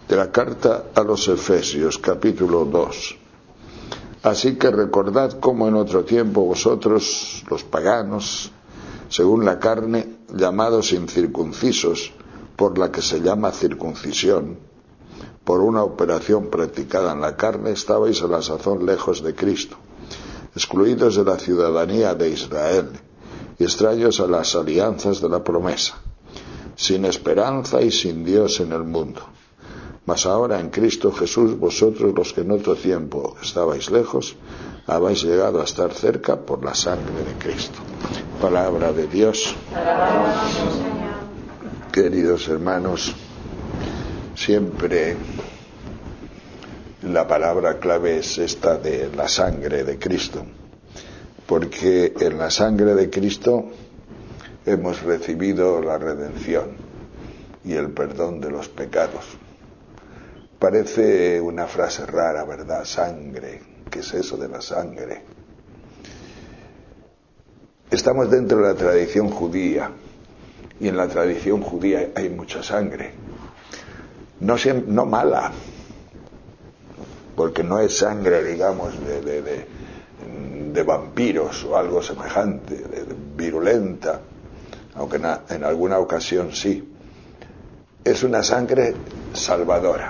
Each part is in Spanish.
De la carta a los Efesios, capítulo 2. Así que recordad cómo en otro tiempo vosotros, los paganos, según la carne, llamados incircuncisos, por la que se llama circuncisión, por una operación practicada en la carne, estabais a la sazón lejos de Cristo, excluidos de la ciudadanía de Israel y extraños a las alianzas de la promesa, sin esperanza y sin Dios en el mundo. Mas ahora en Cristo Jesús, vosotros los que en otro tiempo estabais lejos, habéis llegado a estar cerca por la sangre de Cristo. Palabra de Dios. Queridos hermanos, siempre la palabra clave es esta de la sangre de Cristo, porque en la sangre de Cristo hemos recibido la redención y el perdón de los pecados. Parece una frase rara, ¿verdad? Sangre. ¿Qué es eso de la sangre? Estamos dentro de la tradición judía y en la tradición judía hay mucha sangre. No mala, porque no es sangre, digamos, de vampiros o algo semejante, de virulenta, aunque en alguna ocasión sí. Es una sangre salvadora.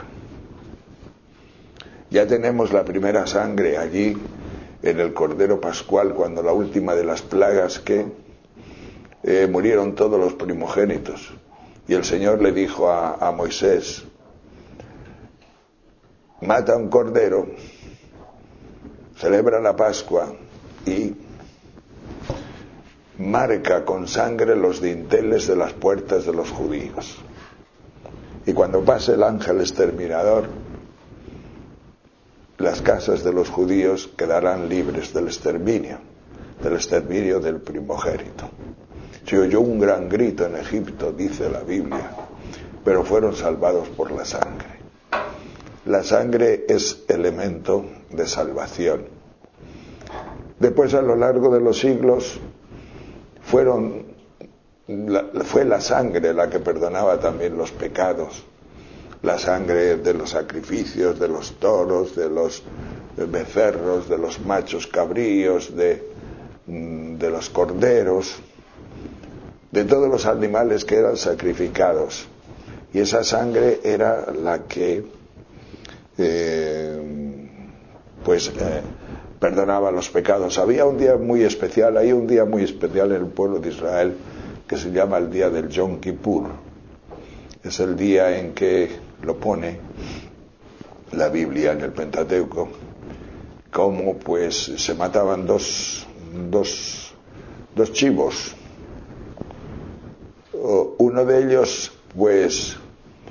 Ya tenemos la primera sangre allí en el Cordero Pascual, cuando la última de las plagas que murieron todos los primogénitos. Y el Señor le dijo a Moisés: mata un cordero, celebra la Pascua y marca con sangre los dinteles de las puertas de los judíos. Y cuando pase el ángel exterminador, las casas de los judíos quedarán libres del exterminio del primogénito. Se oyó un gran grito en Egipto, dice la Biblia, pero fueron salvados por la sangre. La sangre es elemento de salvación. Después, a lo largo de los siglos, fue la sangre la que perdonaba también los pecados. La sangre de los sacrificios, de los toros, de los becerros, de los machos cabríos, de los corderos, de todos los animales que eran sacrificados. Y esa sangre era la que perdonaba los pecados. Había un día muy especial, hay un día muy especial en el pueblo de Israel que se llama el día del Yom Kippur. Es el día en que lo pone la Biblia en el Pentateuco, como pues se mataban dos chivos. Uno de ellos, pues,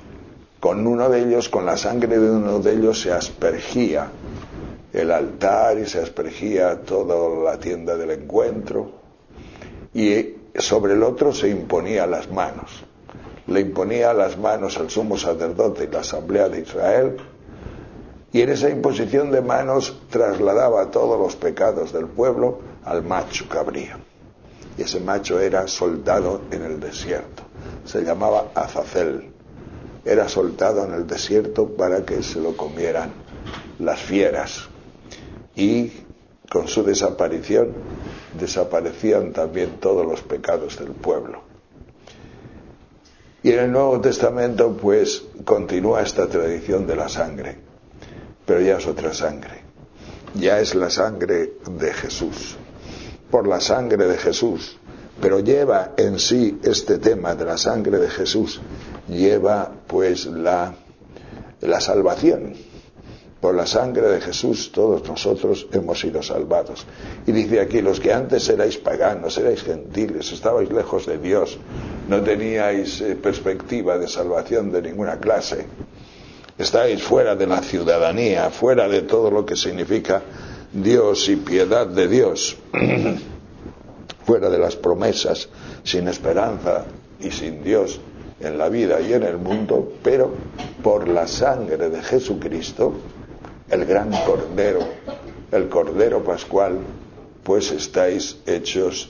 con la sangre de uno de ellos se aspergía el altar y se aspergía toda la tienda del encuentro, y sobre el otro se imponía las manos. Le imponía las manos al sumo sacerdote y la asamblea de Israel, y en esa imposición de manos trasladaba todos los pecados del pueblo al macho cabrío. Y ese macho era soltado en el desierto. Se llamaba Azazel. Era soltado en el desierto para que se lo comieran las fieras. Y con su desaparición desaparecían también todos los pecados del pueblo. Y en el Nuevo Testamento pues continúa esta tradición de la sangre, pero ya es otra sangre. Ya es la sangre de Jesús. Por la sangre de Jesús, pero lleva en sí este tema de la sangre de Jesús, lleva pues la salvación. Por la sangre de Jesús todos nosotros hemos sido salvados. Y dice aquí: los que antes erais paganos, erais gentiles, estabais lejos de Dios, no teníais perspectiva de salvación de ninguna clase, estáis fuera de la ciudadanía, fuera de todo lo que significa Dios y piedad de Dios, fuera de las promesas, sin esperanza y sin Dios en la vida y en el mundo, pero por la sangre de Jesucristo, el gran Cordero, el Cordero Pascual, pues estáis hechos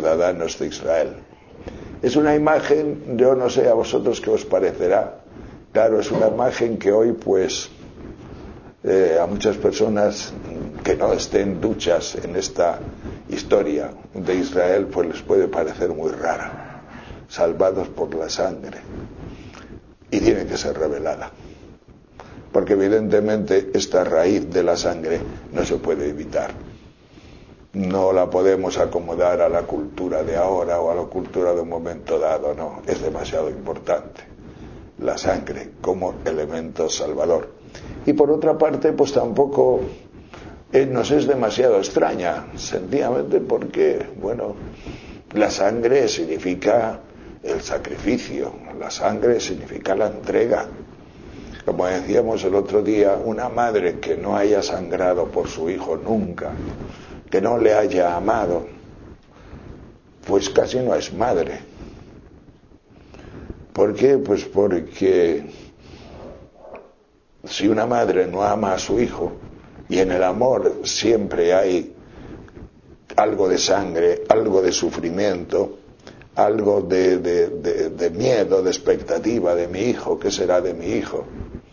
ciudadanos de Israel. Es una imagen, yo no sé a vosotros qué os parecerá, Claro, es una imagen que hoy pues a muchas personas que no estén duchas en esta historia de Israel pues les puede parecer muy rara, salvados por la sangre, y tiene que ser revelada, porque evidentemente esta raíz de la sangre no se puede evitar, no la podemos acomodar a la cultura de ahora o a la cultura de un momento dado, no, es demasiado importante la sangre como elemento salvador. Y por otra parte, pues tampoco nos es demasiado extraña, sencillamente porque, bueno, la sangre significa el sacrificio, la sangre significa la entrega. Como decíamos el otro día, una madre que no haya sangrado por su hijo nunca, que no le haya amado, pues casi no es madre. ¿Por qué? Pues porque si una madre no ama a su hijo, y en el amor siempre hay algo de sangre, algo de sufrimiento, algo de miedo, de expectativa de mi hijo, ¿qué será de mi hijo?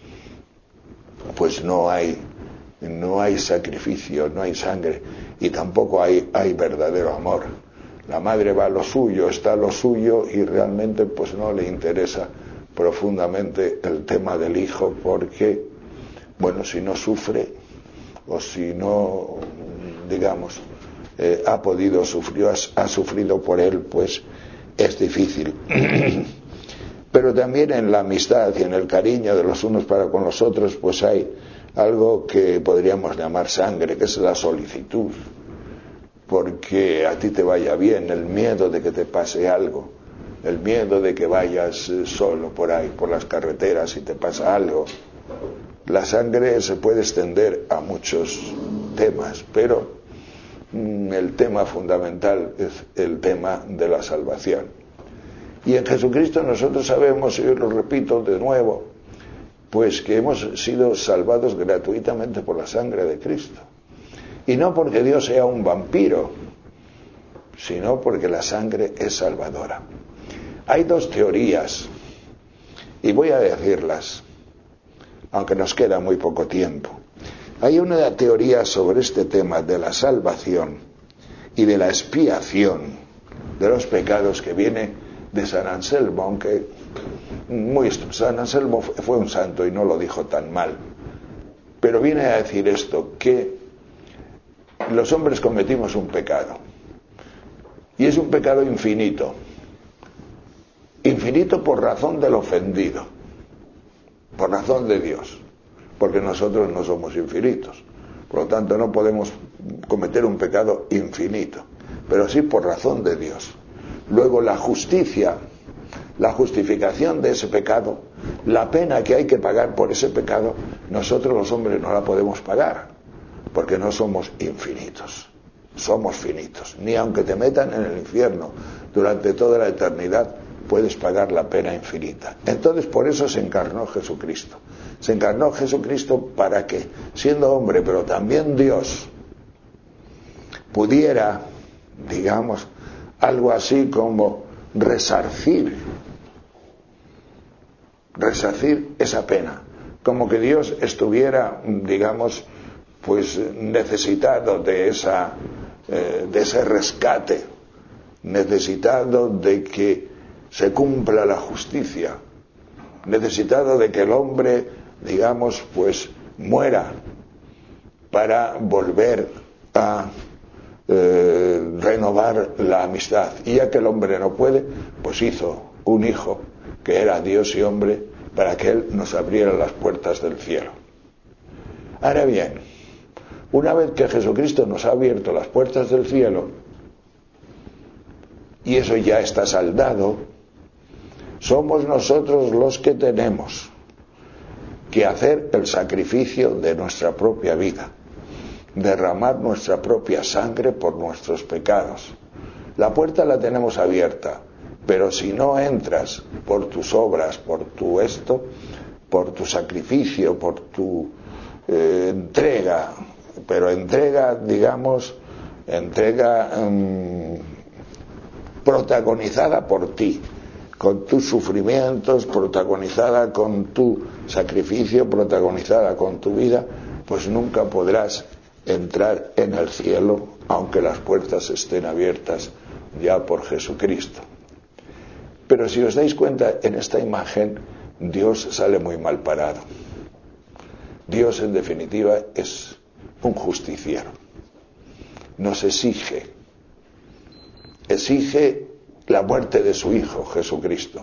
Pues no hay sacrificio, no hay sangre, y tampoco hay verdadero amor. La madre va a lo suyo, está a lo suyo, y realmente pues no le interesa profundamente el tema del hijo, porque, bueno, si no sufre, o si no, digamos, ha podido sufrir, ha sufrido por él, pues es difícil. Pero también en la amistad y en el cariño de los unos para con los otros, pues hay algo que podríamos llamar sangre, que es la solicitud, porque a ti te vaya bien, el miedo de que te pase algo, el miedo de que vayas solo por ahí, por las carreteras, y te pasa algo. La sangre se puede extender a muchos temas, pero el tema fundamental es el tema de la salvación. Y en Jesucristo nosotros sabemos, y yo lo repito de nuevo, pues que hemos sido salvados gratuitamente por la sangre de Cristo. Y no porque Dios sea un vampiro, sino porque la sangre es salvadora. Hay dos teorías, y voy a decirlas, aunque nos queda muy poco tiempo. Hay una teoría sobre este tema de la salvación y de la expiación de los pecados que viene de San Anselmo, aunque San Anselmo fue un santo y no lo dijo tan mal, pero viene a decir esto, que los hombres cometimos un pecado, y es un pecado infinito por razón del ofendido, por razón de Dios, porque nosotros no somos infinitos, por lo tanto no podemos cometer un pecado infinito, pero sí por razón de Dios. Luego la justicia, la justificación de ese pecado, la pena que hay que pagar por ese pecado, nosotros los hombres no la podemos pagar, porque no somos infinitos, somos finitos. Ni aunque te metan en el infierno durante toda la eternidad, puedes pagar la pena infinita. Entonces por eso se encarnó Jesucristo. Se encarnó Jesucristo para que, siendo hombre, pero también Dios, pudiera, digamos, algo así como resarcir esa pena, como que Dios estuviera, digamos, pues necesitado de ese rescate, necesitado de que se cumpla la justicia, necesitado de que el hombre, digamos, pues muera para volver a renovar la amistad. Y ya que el hombre no puede, pues hizo un hijo que era Dios y hombre para que él nos abriera las puertas del cielo. Ahora bien, una vez que Jesucristo nos ha abierto las puertas del cielo, y eso ya está saldado, somos nosotros los que tenemos que hacer el sacrificio de nuestra propia vida, derramar nuestra propia sangre por nuestros pecados. La puerta la tenemos abierta, pero si no entras por tus obras, por tu por tu sacrificio, por tu entrega, pero entrega, digamos, protagonizada por ti, con tus sufrimientos, protagonizada con tu sacrificio, protagonizada con tu vida, pues nunca podrás entrar en el cielo, aunque las puertas estén abiertas ya por Jesucristo. Pero si os dais cuenta, en esta imagen Dios sale muy mal parado. Dios, en definitiva, es un justiciero. Nos exige la muerte de su Hijo, Jesucristo,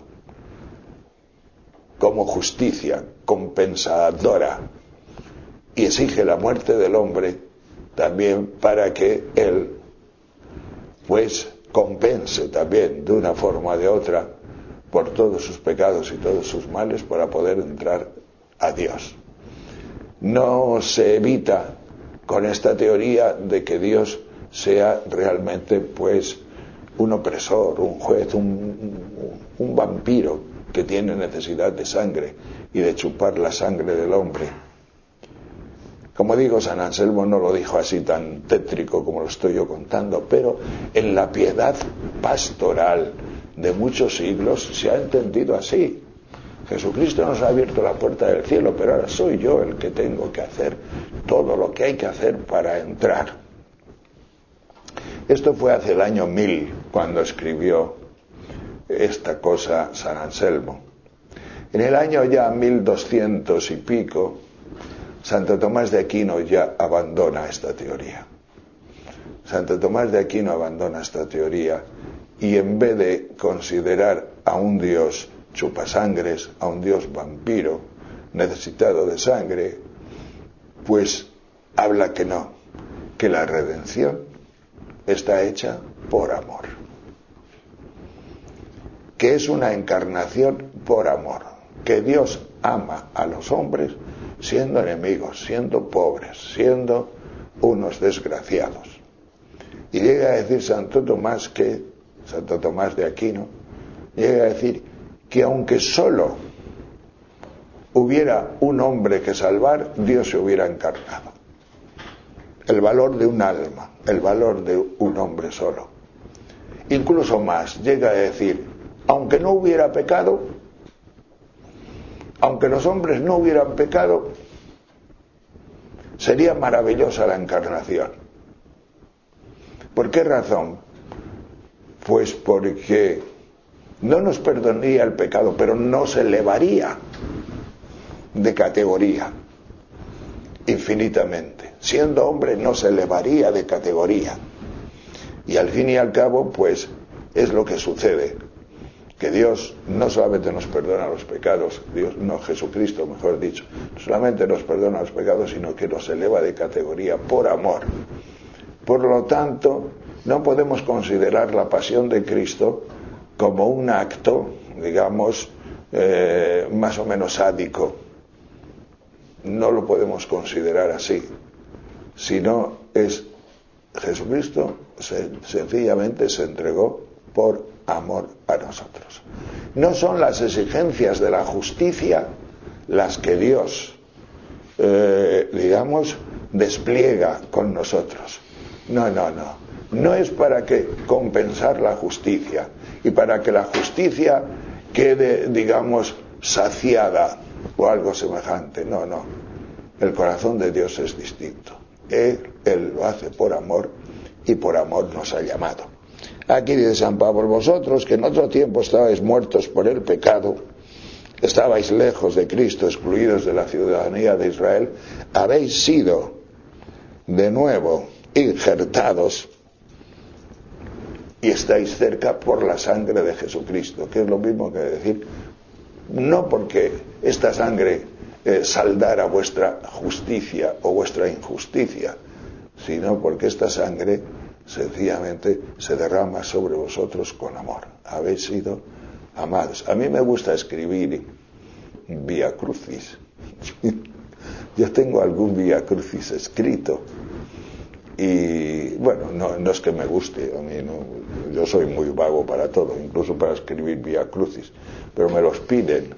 como justicia compensadora, y exige la muerte del hombre también para que Él, pues, compense también de una forma o de otra por todos sus pecados y todos sus males para poder entrar a Dios. No se evita con esta teoría de que Dios sea realmente, pues, un opresor, un juez, un vampiro que tiene necesidad de sangre y de chupar la sangre del hombre. Como digo, San Anselmo no lo dijo así tan tétrico como lo estoy yo contando, pero en la piedad pastoral de muchos siglos se ha entendido así. Jesucristo nos ha abierto la puerta del cielo, pero ahora soy yo el que tengo que hacer todo lo que hay que hacer para entrar. Esto fue hace el año 1000 cuando escribió esta cosa San Anselmo. En el año ya 1200 y pico, Santo Tomás de Aquino ya abandona esta teoría. Santo Tomás de Aquino abandona esta teoría y en vez de considerar a un Dios chupasangres, a un Dios vampiro, necesitado de sangre, pues habla que no, que la redención está hecha por amor, que es una encarnación por amor, que Dios ama a los hombres siendo enemigos, siendo pobres, siendo unos desgraciados. Y llega a decir Santo Tomás de Aquino, llega a decir que aunque solo hubiera un hombre que salvar, Dios se hubiera encarnado. El valor de un alma, el valor de un hombre solo. Incluso más, llega a decir, aunque no hubiera pecado, aunque los hombres no hubieran pecado, sería maravillosa la encarnación. ¿Por qué razón? Pues porque no nos perdonaría el pecado, pero nos elevaría de categoría infinitamente. Siendo hombre nos elevaría de categoría. Y al fin y al cabo, pues, es lo que sucede. Que Dios no solamente nos perdona los pecados, Jesucristo, mejor dicho, no solamente nos perdona los pecados, sino que nos eleva de categoría por amor. Por lo tanto, no podemos considerar la pasión de Cristo como un acto, digamos, más o menos sádico. No lo podemos considerar así, sino Jesucristo sencillamente se entregó por amor a nosotros. No son las exigencias de la justicia las que Dios, despliega con nosotros. No. No es para que compensar la justicia y para que la justicia quede, saciada o algo semejante. No. El corazón de Dios es distinto. Él lo hace por amor y por amor nos ha llamado. Aquí dice San Pablo, vosotros que en otro tiempo estabais muertos por el pecado, estabais lejos de Cristo, excluidos de la ciudadanía de Israel, habéis sido de nuevo injertados y estáis cerca por la sangre de Jesucristo, que es lo mismo que decir, no porque esta sangre saldara vuestra justicia o vuestra injusticia, sino porque esta sangre sencillamente se derrama sobre vosotros con amor. Habéis sido amados. A mí me gusta escribir Vía Crucis. Yo tengo algún Vía Crucis escrito y bueno, no es que me guste, a mí no, yo soy muy vago para todo, incluso para escribir Vía Crucis, pero me los piden.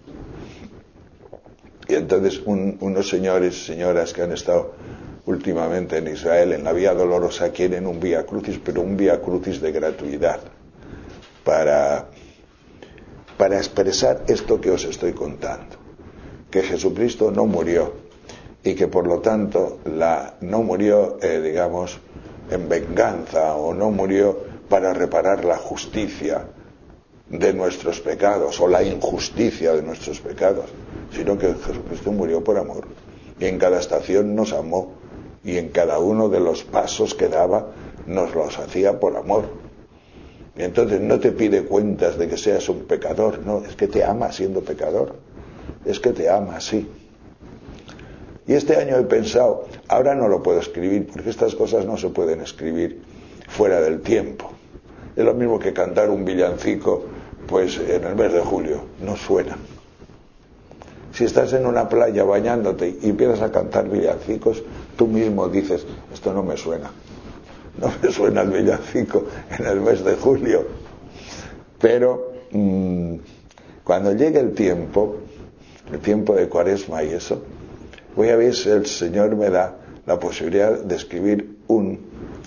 Y entonces unos señores y señoras que han estado últimamente en Israel, en la Vía Dolorosa, quieren un Vía Crucis, pero un Vía Crucis de gratuidad, para para expresar esto que os estoy contando, que Jesucristo no murió y que por lo tanto no murió, digamos, en venganza, o no murió para reparar la justicia de nuestros pecados o la injusticia de nuestros pecados, sino que Jesucristo murió por amor, y en cada estación nos amó, y en cada uno de los pasos que daba nos los hacía por amor. Y entonces no te pide cuentas de que seas un pecador, no, es que te ama siendo pecador, es que te ama así. Y este año he pensado, ahora no lo puedo escribir, porque estas cosas no se pueden escribir fuera del tiempo. Es lo mismo que cantar un villancico, pues en el mes de julio, no suena. Si estás en una playa bañándote y empiezas a cantar villancicos, tú mismo dices, esto no me suena. No me suena el villancico en el mes de julio. Pero cuando llegue el tiempo de Cuaresma y eso, voy a ver si el Señor me da la posibilidad de escribir un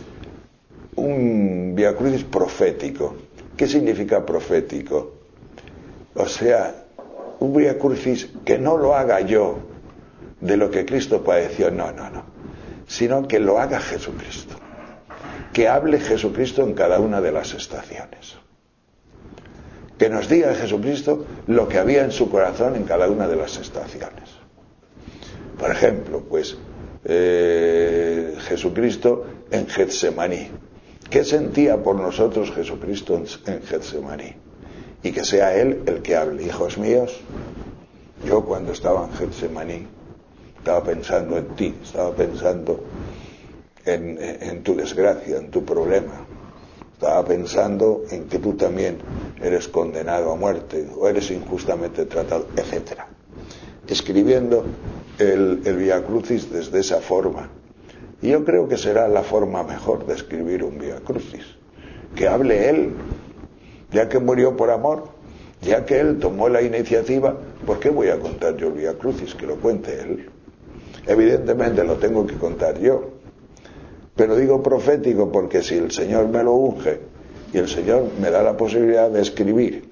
Vía Crucis profético. ¿Qué significa profético? O sea, un Vía Crucis que no lo haga yo de lo que Cristo padeció, no, sino que lo haga Jesucristo. Que hable Jesucristo en cada una de las estaciones. Que nos diga Jesucristo lo que había en su corazón en cada una de las estaciones. Por ejemplo, pues Jesucristo en Getsemaní. ¿Qué sentía por nosotros Jesucristo en Getsemaní? Y que sea Él el que hable. Hijos míos, yo cuando estaba en Getsemaní estaba pensando en ti, estaba pensando en tu desgracia, en tu problema. Estaba pensando en que tú también eres condenado a muerte o eres injustamente tratado, etc. Escribiendo el Vía Crucis desde esa forma. Y yo creo que será la forma mejor de escribir un Vía Crucis. Que hable Él, ya que murió por amor, ya que Él tomó la iniciativa, ¿por qué voy a contar yo el Vía Crucis? Que lo cuente Él. Evidentemente lo tengo que contar yo. Pero digo profético porque si el Señor me lo unge y el Señor me da la posibilidad de escribir,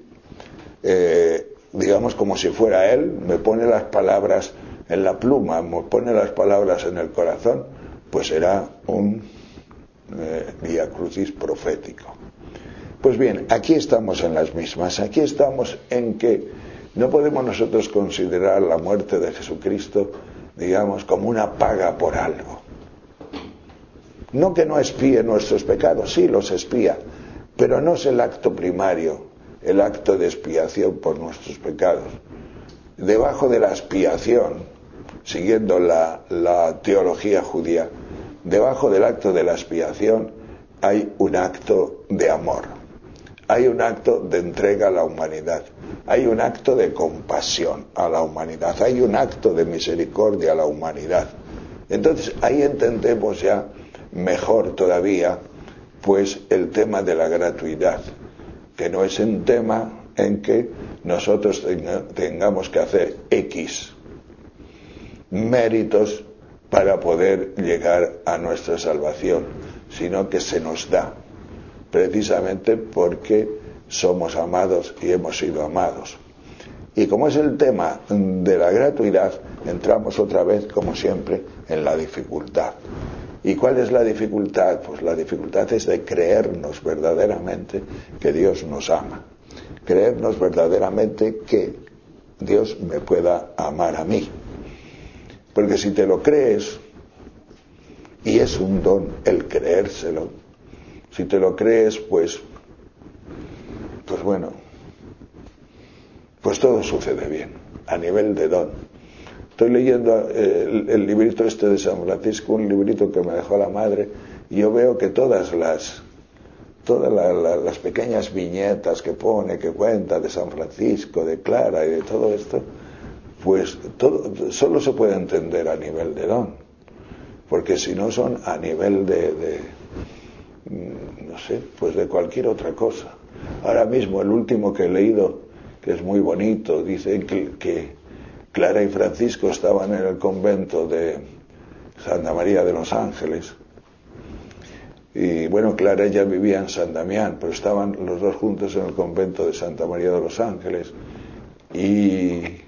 digamos como si fuera Él, me pone las palabras en la pluma, me pone las palabras en el corazón, pues será un Vía Crucis profético. Pues bien, aquí estamos en las mismas, aquí estamos en que no podemos nosotros considerar la muerte de Jesucristo, digamos, como una paga por algo. No que no expíe nuestros pecados, sí los expía, pero no es el acto primario, el acto de expiación por nuestros pecados. Debajo de la expiación, siguiendo la teología judía, debajo del acto de la expiación hay un acto de amor, hay un acto de entrega a la humanidad, hay un acto de compasión a la humanidad, hay un acto de misericordia a la humanidad. Entonces ahí entendemos ya mejor todavía pues el tema de la gratuidad, que no es un tema en que nosotros tengamos que hacer X méritos para poder llegar a nuestra salvación, sino que se nos da precisamente porque somos amados y hemos sido amados. Y como es el tema de la gratuidad, entramos otra vez, como siempre, en la dificultad. ¿Y cuál es la dificultad? Pues la dificultad es de creernos verdaderamente que Dios nos ama. Creernos verdaderamente que Dios me pueda amar a mí. Porque si te lo crees, y es un don el creérselo, si te lo crees, pues bueno, pues todo sucede bien, a nivel de don. Estoy leyendo el librito este de San Francisco, un librito que me dejó la madre, y yo veo que todas las pequeñas viñetas que pone, que cuenta de San Francisco, de Clara y de todo esto, pues todo solo se puede entender a nivel de don, porque si no son a nivel no sé, pues de cualquier otra cosa. Ahora mismo el último que he leído, que es muy bonito, dice que Clara y Francisco estaban en el convento de Santa María de los Ángeles Y bueno, Clara ella vivía en San Damián, pero estaban los dos juntos en el convento de Santa María de los Ángeles. Y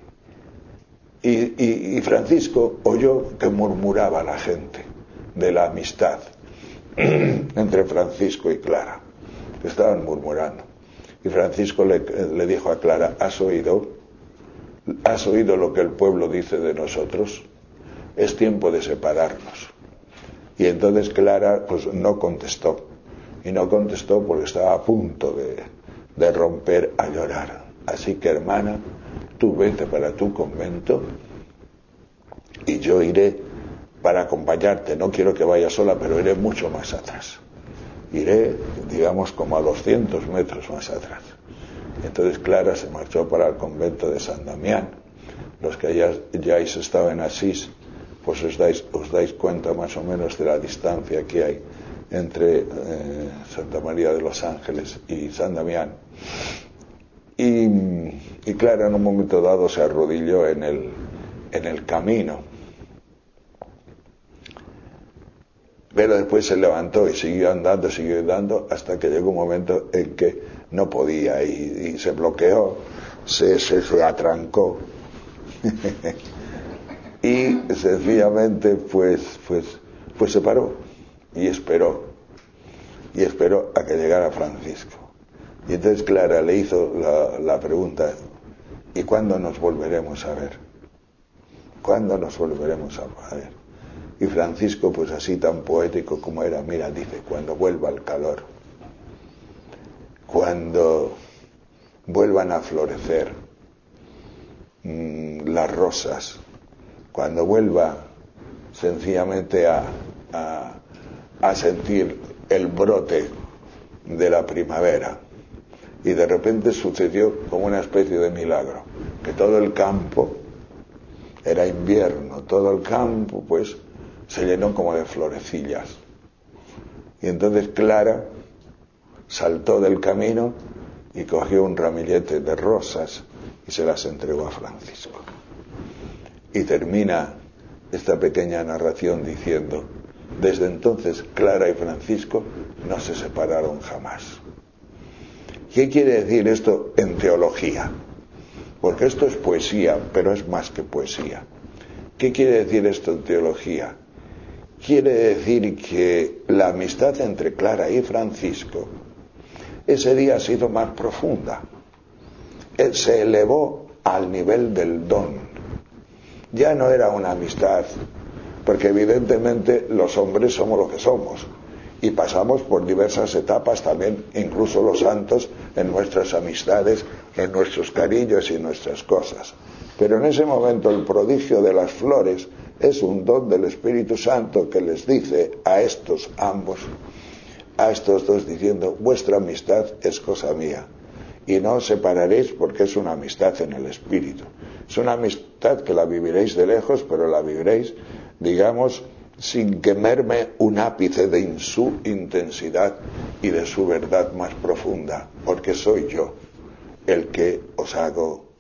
Francisco oyó que murmuraba la gente de la amistad entre Francisco y Clara, que estaban murmurando. Y Francisco le dijo a Clara: ¿has oído lo que el pueblo dice de nosotros? Es tiempo de separarnos. Y entonces Clara pues no contestó, y no contestó porque estaba a punto de romper a llorar. Así que, hermana, tú vete para tu convento y yo iré para acompañarte. No quiero que vayas sola, pero iré mucho más atrás. Iré, digamos, como a 200 metros más atrás. Entonces Clara se marchó para el convento de San Damián. Los que ya hayáis estado en Asís, pues os dais cuenta más o menos de la distancia que hay entre Santa María de los Ángeles y San Damián. Y Clara en un momento dado se arrodilló en el camino, pero después se levantó y siguió andando hasta que llegó un momento en que no podía y se bloqueó, se atrancó y sencillamente pues se paró y esperó a que llegara Francisco. Y entonces Clara le hizo la pregunta: ¿y cuándo nos volveremos a ver? ¿Cuándo nos volveremos a ver? Y Francisco, pues así tan poético como era, mira, dice: cuando vuelva el calor, cuando vuelvan a florecer las rosas, cuando vuelva sencillamente a sentir el brote de la primavera. Y de repente sucedió como una especie de milagro, que todo el campo, era invierno, todo el campo pues se llenó como de florecillas. Y entonces Clara saltó del camino y cogió un ramillete de rosas y se las entregó a Francisco. Y termina esta pequeña narración diciendo: desde entonces Clara y Francisco no se separaron jamás. ¿Qué quiere decir esto en teología? Porque esto es poesía, pero es más que poesía. ¿Qué quiere decir esto en teología? Quiere decir que la amistad entre Clara y Francisco ese día ha sido más profunda. Él se elevó al nivel del don. Ya no era una amistad, porque evidentemente los hombres somos lo que somos y pasamos por diversas etapas también, incluso los santos, en nuestras amistades, en nuestros cariños y nuestras cosas. Pero en ese momento el prodigio de las flores es un don del Espíritu Santo que les dice a estos dos, diciendo: vuestra amistad es cosa mía y no os separaréis, porque es una amistad en el Espíritu. Es una amistad que la viviréis de lejos, pero la viviréis, digamos, sin que merme un ápice de su intensidad y de su verdad más profunda, porque soy yo el que os hago,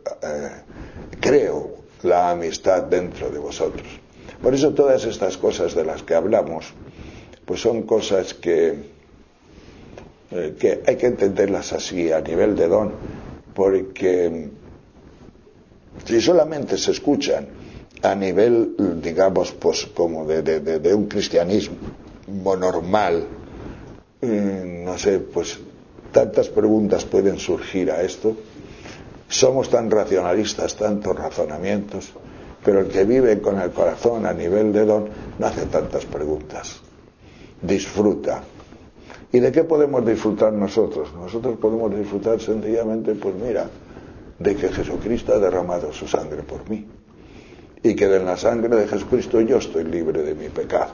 creo la amistad dentro de vosotros. Por eso todas estas cosas de las que hablamos, pues son cosas que hay que entenderlas así, a nivel de don, porque si solamente se escuchan a nivel, digamos, pues como de un cristianismo normal, no sé, pues tantas preguntas pueden surgir a esto. Somos tan racionalistas, tantos razonamientos, pero el que vive con el corazón a nivel de don no hace tantas preguntas, disfruta. ¿Y de qué podemos disfrutar nosotros? Nosotros podemos disfrutar sencillamente, pues mira, de que Jesucristo ha derramado su sangre por mí, y que en la sangre de Jesucristo yo estoy libre de mi pecado,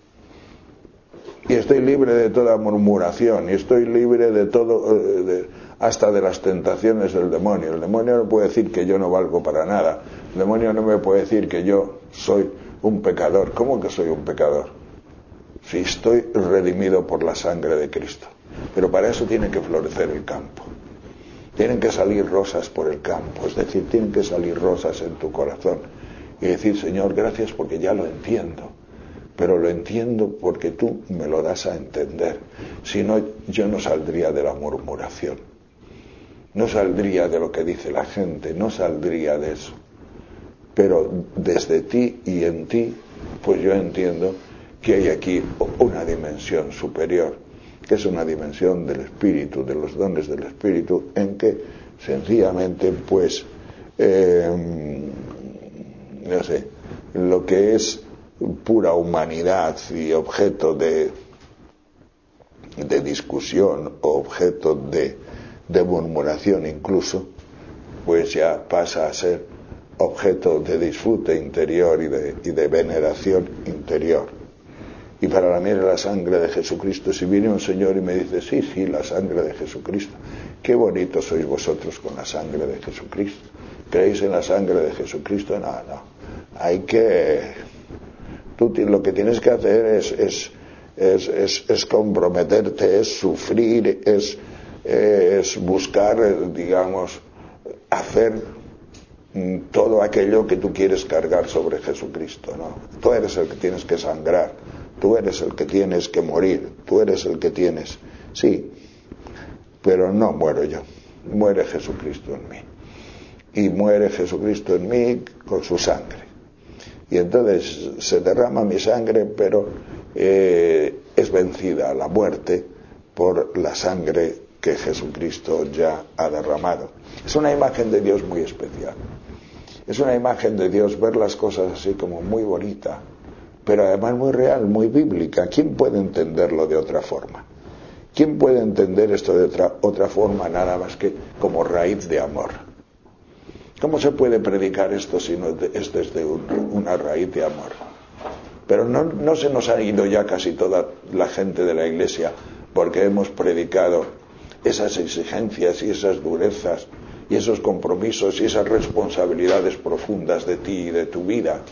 y estoy libre de toda murmuración, y estoy libre de todo, hasta de las tentaciones del demonio. El demonio no puede decir que yo no valgo para nada. El demonio no me puede decir que yo soy un pecador. ¿Cómo que soy un pecador? Si estoy redimido por la sangre de Cristo. Pero para eso tiene que florecer el campo. Tienen que salir rosas por el campo, es decir, tienen que salir rosas en tu corazón y decir: Señor, gracias porque ya lo entiendo, pero lo entiendo porque tú me lo das a entender. Si no, yo no saldría de la murmuración, no saldría de lo que dice la gente, no saldría de eso. Pero desde ti y en ti, pues yo entiendo que hay aquí una dimensión superior, que es una dimensión del espíritu, de los dones del espíritu, en que sencillamente pues no sé, lo que es pura humanidad y objeto de discusión, o objeto de murmuración incluso, pues ya pasa a ser objeto de disfrute interior y de veneración interior. Y para mí es la sangre de Jesucristo. Si viene un señor y me dice, sí, la sangre de Jesucristo, qué bonitos sois vosotros con la sangre de Jesucristo. ¿Creéis en la sangre de Jesucristo? No. Hay que... Tú lo que tienes que hacer es comprometerte, es sufrir, es buscar, digamos, hacer todo aquello que tú quieres cargar sobre Jesucristo, ¿no? Tú eres el que tienes que sangrar, tú eres el que tienes que morir, tú eres el que tienes... Sí, pero no muero yo, muere Jesucristo en mí. Y muere Jesucristo en mí con su sangre. Y entonces se derrama mi sangre, pero es vencida la muerte por la sangre que Jesucristo ya ha derramado. Es una imagen de Dios muy especial. Es una imagen de Dios, ver las cosas así como muy bonita, pero además muy real, muy bíblica. ¿Quién puede entenderlo de otra forma? ¿Quién puede entender esto de otra forma nada más que como raíz de amor? ¿Cómo se puede predicar esto si no es desde una raíz de amor? Pero no se nos ha ido ya casi toda la gente de la Iglesia porque hemos predicado esas exigencias y esas durezas y esos compromisos y esas responsabilidades profundas de ti y de tu vida.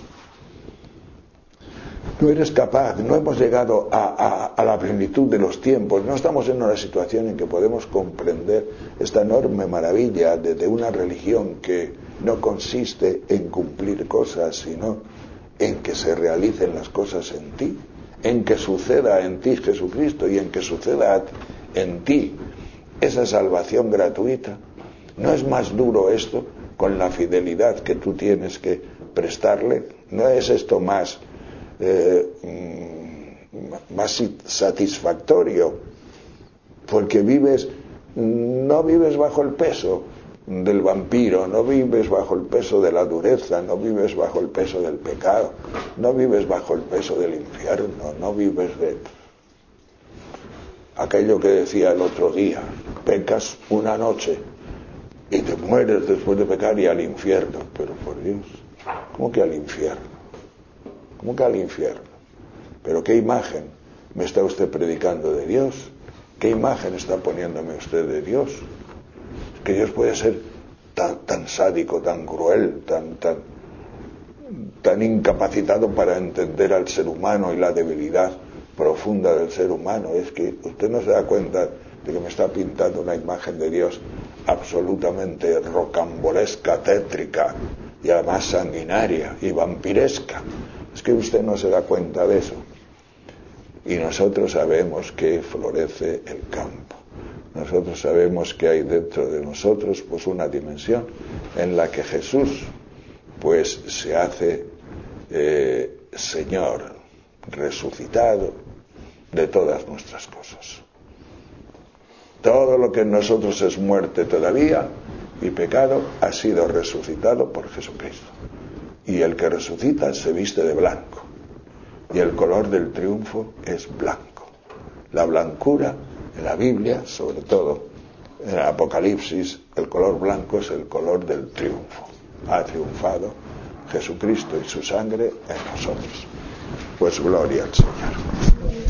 No eres capaz, no hemos llegado a la plenitud de los tiempos, no estamos en una situación en que podemos comprender esta enorme maravilla de una religión que no consiste en cumplir cosas, sino en que se realicen las cosas en ti, en que suceda en ti Jesucristo y en que suceda en ti esa salvación gratuita. ¿No es más duro esto con la fidelidad que tú tienes que prestarle? ¿No es esto más satisfactorio? Porque no vives bajo el peso del vampiro, no vives bajo el peso de la dureza, no vives bajo el peso del pecado, no vives bajo el peso del infierno, no vives de aquello que decía el otro día: pecas una noche y te mueres después de pecar y al infierno. Pero por Dios, ¿cómo que al infierno? ¿Cómo que al infierno? ¿Pero qué imagen me está usted predicando de Dios? ¿Qué imagen está poniéndome usted de Dios? Es que Dios puede ser tan sádico, tan cruel, tan incapacitado para entender al ser humano y la debilidad profunda del ser humano. Es que usted no se da cuenta de que me está pintando una imagen de Dios absolutamente rocambolesca, tétrica y además sanguinaria y vampiresca. Es que usted no se da cuenta de eso. Y nosotros sabemos que florece el campo. Nosotros sabemos que hay dentro de nosotros pues una dimensión en la que Jesús pues se hace Señor resucitado de todas nuestras cosas. Todo lo que en nosotros es muerte todavía y pecado ha sido resucitado por Jesucristo. Y el que resucita se viste de blanco. Y el color del triunfo es blanco. La blancura en la Biblia, sobre todo en el Apocalipsis, el color blanco es el color del triunfo. Ha triunfado Jesucristo y su sangre en nosotros. Pues gloria al Señor.